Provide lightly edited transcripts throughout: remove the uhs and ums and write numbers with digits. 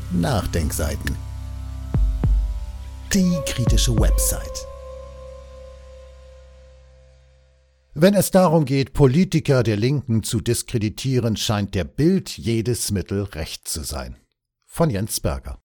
Nachdenkseiten. Die kritische Website. Wenn es darum geht, Politiker der Linken zu diskreditieren, scheint der Bild jedes Mittel recht zu sein. Von Jens Berger.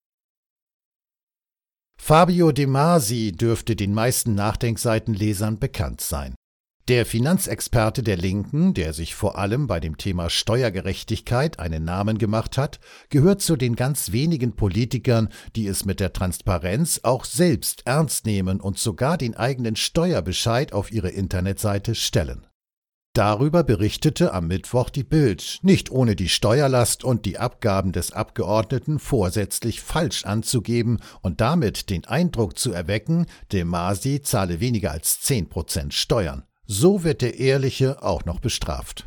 Fabio De Masi dürfte den meisten Nachdenkseitenlesern bekannt sein. Der Finanzexperte der Linken, der sich vor allem bei dem Thema Steuergerechtigkeit einen Namen gemacht hat, gehört zu den ganz wenigen Politikern, die es mit der Transparenz auch selbst ernst nehmen und sogar den eigenen Steuerbescheid auf ihre Internetseite stellen. Darüber berichtete am Mittwoch die Bild, nicht ohne die Steuerlast und die Abgaben des Abgeordneten vorsätzlich falsch anzugeben und damit den Eindruck zu erwecken, De Masi zahle weniger als 10% Steuern. So wird der Ehrliche auch noch bestraft.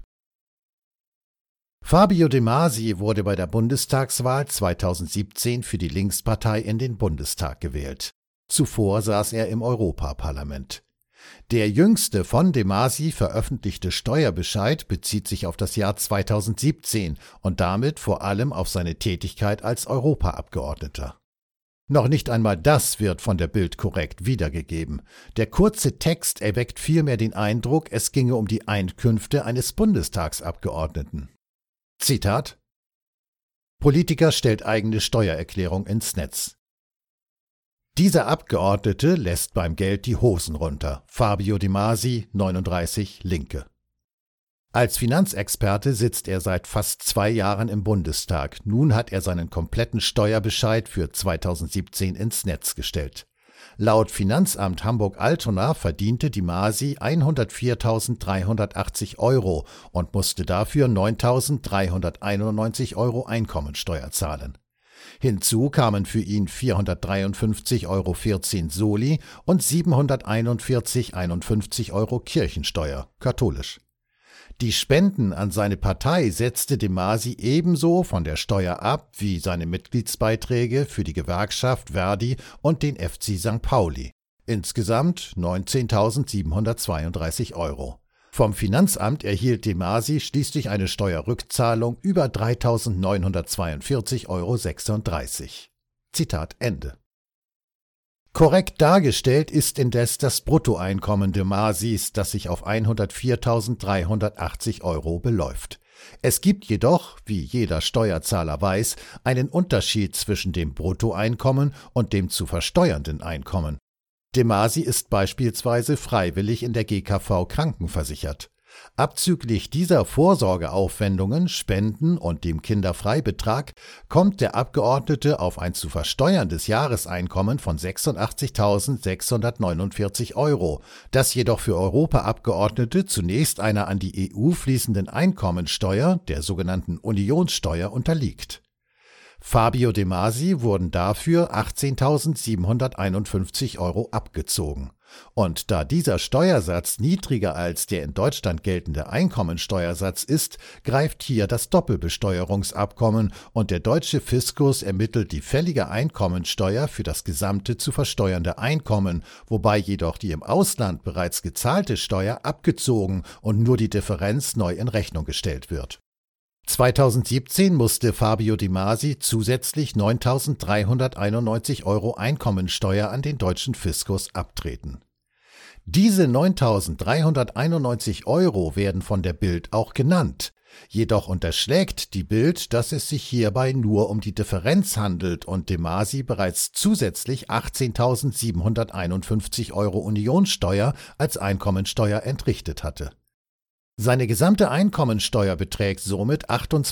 Fabio De Masi wurde bei der Bundestagswahl 2017 für die Linkspartei in den Bundestag gewählt. Zuvor saß er im Europaparlament. Der jüngste von De Masi veröffentlichte Steuerbescheid bezieht sich auf das Jahr 2017 und damit vor allem auf seine Tätigkeit als Europaabgeordneter. Noch nicht einmal das wird von der Bild korrekt wiedergegeben. Der kurze Text erweckt vielmehr den Eindruck, es ginge um die Einkünfte eines Bundestagsabgeordneten. Zitat: Politiker stellt eigene Steuererklärung ins Netz. Dieser Abgeordnete lässt beim Geld die Hosen runter. Fabio De Masi, 39, Linke. Als Finanzexperte sitzt er seit fast 2 Jahren im Bundestag. Nun hat er seinen kompletten Steuerbescheid für 2017 ins Netz gestellt. Laut Finanzamt Hamburg-Altona verdiente De Masi 104.380 € und musste dafür 9.391 € Einkommensteuer zahlen. Hinzu kamen für ihn 453,14 € Soli und 741,51 € Kirchensteuer, katholisch. Die Spenden an seine Partei setzte De Masi ebenso von der Steuer ab wie seine Mitgliedsbeiträge für die Gewerkschaft Verdi und den FC St. Pauli. Insgesamt 19.732 €. Vom Finanzamt erhielt De Masi schließlich eine Steuerrückzahlung über 3.942,36 €. Zitat Ende. Korrekt dargestellt ist indes das Bruttoeinkommen De Masis, das sich auf 104.380 € beläuft. Es gibt jedoch, wie jeder Steuerzahler weiß, einen Unterschied zwischen dem Bruttoeinkommen und dem zu versteuernden Einkommen. De Masi ist beispielsweise freiwillig in der GKV krankenversichert. Abzüglich dieser Vorsorgeaufwendungen, Spenden und dem Kinderfreibetrag kommt der Abgeordnete auf ein zu versteuerndes Jahreseinkommen von 86.649 €, das jedoch für Europaabgeordnete zunächst einer an die EU fließenden Einkommensteuer, der sogenannten Unionssteuer, unterliegt. Fabio De Masi wurden dafür 18.751 € abgezogen. Und da dieser Steuersatz niedriger als der in Deutschland geltende Einkommensteuersatz ist, greift hier das Doppelbesteuerungsabkommen und der deutsche Fiskus ermittelt die fällige Einkommensteuer für das gesamte zu versteuernde Einkommen, wobei jedoch die im Ausland bereits gezahlte Steuer abgezogen und nur die Differenz neu in Rechnung gestellt wird. 2017 musste Fabio De Masi zusätzlich 9.391 € Einkommensteuer an den deutschen Fiskus abtreten. Diese 9.391 € werden von der Bild auch genannt. Jedoch unterschlägt die Bild, dass es sich hierbei nur um die Differenz handelt und De Masi bereits zusätzlich 18.751 € Unionssteuer als Einkommensteuer entrichtet hatte. Seine gesamte Einkommensteuer beträgt somit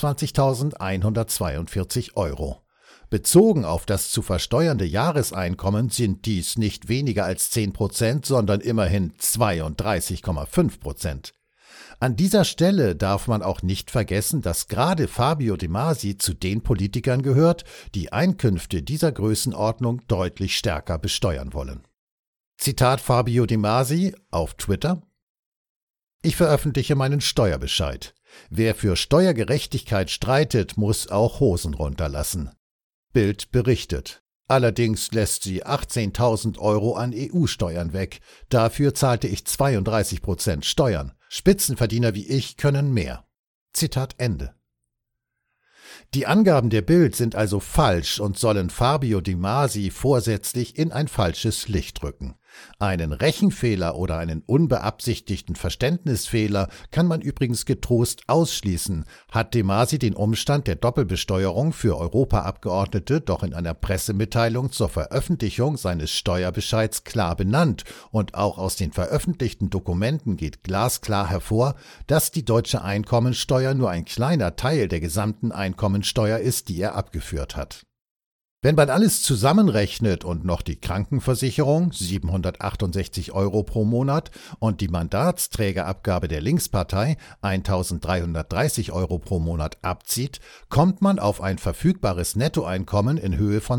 28.142 €. Bezogen auf das zu versteuernde Jahreseinkommen sind dies nicht weniger als 10%, sondern immerhin 32,5%. An dieser Stelle darf man auch nicht vergessen, dass gerade Fabio De Masi zu den Politikern gehört, die Einkünfte dieser Größenordnung deutlich stärker besteuern wollen. Zitat Fabio De Masi auf Twitter: Ich veröffentliche meinen Steuerbescheid. Wer für Steuergerechtigkeit streitet, muss auch Hosen runterlassen. Bild berichtet. Allerdings lässt sie 18.000 € an EU-Steuern weg. Dafür zahlte ich 32% Steuern. Spitzenverdiener wie ich können mehr. Zitat Ende. Die Angaben der Bild sind also falsch und sollen Fabio De Masi vorsätzlich in ein falsches Licht rücken. Einen Rechenfehler oder einen unbeabsichtigten Verständnisfehler kann man übrigens getrost ausschließen, hat De Masi den Umstand der Doppelbesteuerung für Europaabgeordnete doch in einer Pressemitteilung zur Veröffentlichung seines Steuerbescheids klar benannt, und auch aus den veröffentlichten Dokumenten geht glasklar hervor, dass die deutsche Einkommensteuer nur ein kleiner Teil der gesamten Einkommensteuer ist, die er abgeführt hat. Wenn man alles zusammenrechnet und noch die Krankenversicherung, 768 € pro Monat, und die Mandatsträgerabgabe der Linkspartei, 1.330 € pro Monat abzieht, kommt man auf ein verfügbares Nettoeinkommen in Höhe von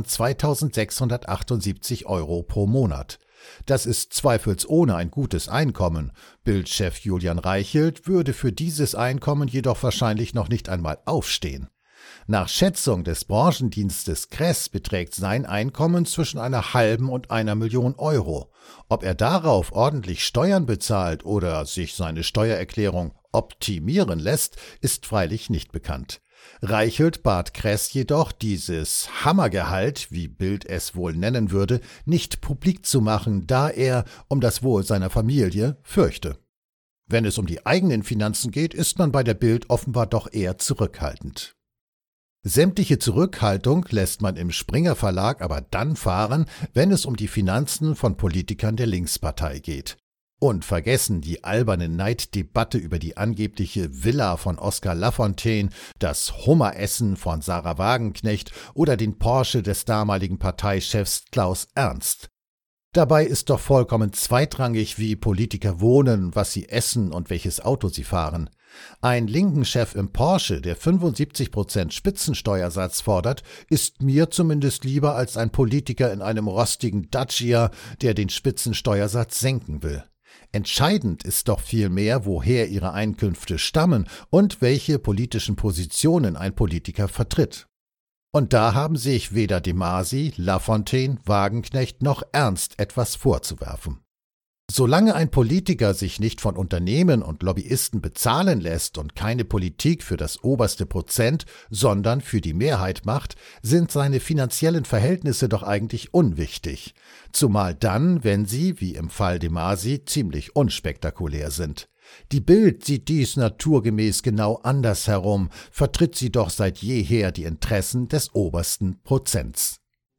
2.678 € pro Monat. Das ist zweifelsohne ein gutes Einkommen. Bild-Chef Julian Reichelt würde für dieses Einkommen jedoch wahrscheinlich noch nicht einmal aufstehen. Nach Schätzung des Branchendienstes Kress beträgt sein Einkommen zwischen einer halben und 1 Million €. Ob er darauf ordentlich Steuern bezahlt oder sich seine Steuererklärung optimieren lässt, ist freilich nicht bekannt. Reichelt bat Kress jedoch, dieses Hammergehalt, wie Bild es wohl nennen würde, nicht publik zu machen, da er um das Wohl seiner Familie fürchte. Wenn es um die eigenen Finanzen geht, ist man bei der Bild offenbar doch eher zurückhaltend. Sämtliche Zurückhaltung lässt man im Springer Verlag aber dann fahren, wenn es um die Finanzen von Politikern der Linkspartei geht. Und vergessen die alberne Neiddebatte über die angebliche Villa von Oskar Lafontaine, das Hummeressen von Sarah Wagenknecht oder den Porsche des damaligen Parteichefs Klaus Ernst. Dabei ist doch vollkommen zweitrangig, wie Politiker wohnen, was sie essen und welches Auto sie fahren. Ein Linken-Chef im Porsche, der 75% Spitzensteuersatz fordert, ist mir zumindest lieber als ein Politiker in einem rostigen Dacia, der den Spitzensteuersatz senken will. Entscheidend ist doch vielmehr, woher ihre Einkünfte stammen und welche politischen Positionen ein Politiker vertritt. Und da haben sich weder De Masi, Lafontaine, Wagenknecht noch Ernst etwas vorzuwerfen. Solange ein Politiker sich nicht von Unternehmen und Lobbyisten bezahlen lässt und keine Politik für das oberste Prozent, sondern für die Mehrheit macht, sind seine finanziellen Verhältnisse doch eigentlich unwichtig. Zumal dann, wenn sie, wie im Fall De Masi, ziemlich unspektakulär sind. Die Bild sieht dies naturgemäß genau andersherum, vertritt sie doch seit jeher die Interessen des obersten Prozents.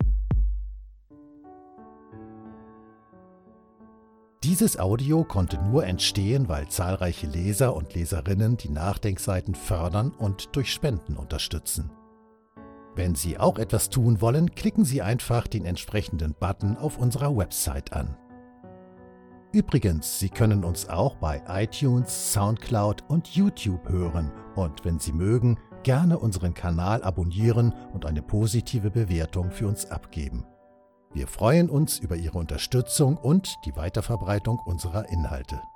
Dieses Audio konnte nur entstehen, weil zahlreiche Leser und Leserinnen die Nachdenkseiten fördern und durch Spenden unterstützen. Wenn Sie auch etwas tun wollen, klicken Sie einfach den entsprechenden Button auf unserer Website an. Übrigens, Sie können uns auch bei iTunes, Soundcloud und YouTube hören und wenn Sie mögen, gerne unseren Kanal abonnieren und eine positive Bewertung für uns abgeben. Wir freuen uns über Ihre Unterstützung und die Weiterverbreitung unserer Inhalte.